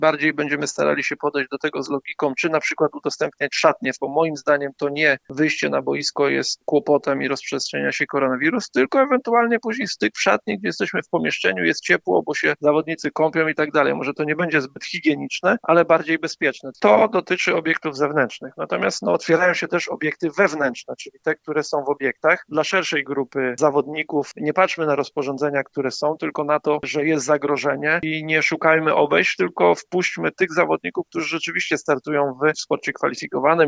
bardziej będziemy starali się podejść do tego z logiką, czy na przykład udostępniać szatnie, bo moim zdaniem to nie wyjście na boisko jest kłopotem i rozprzestrzenia się koronawirus, tylko ewentualnie później styk w szatni, gdzie jesteśmy w pomieszczeniu, jest ciepło, bo się zawodnicy kąpią i tak dalej. Może to nie będzie zbyt higieniczne, ale bardziej bezpieczne. To dotyczy obiektów zewnętrznych. Natomiast otwierają się też obiekty wewnętrzne, czyli te, które są w obiektach dla szerszej grupy zawodników. Nie patrzmy na rozporządzenia, które są, tylko na to, że jest zagrożenie i nie szukajmy obejść, tylko wpuśćmy tych zawodników, którzy rzeczywiście startują w sporcie kwalifikowanym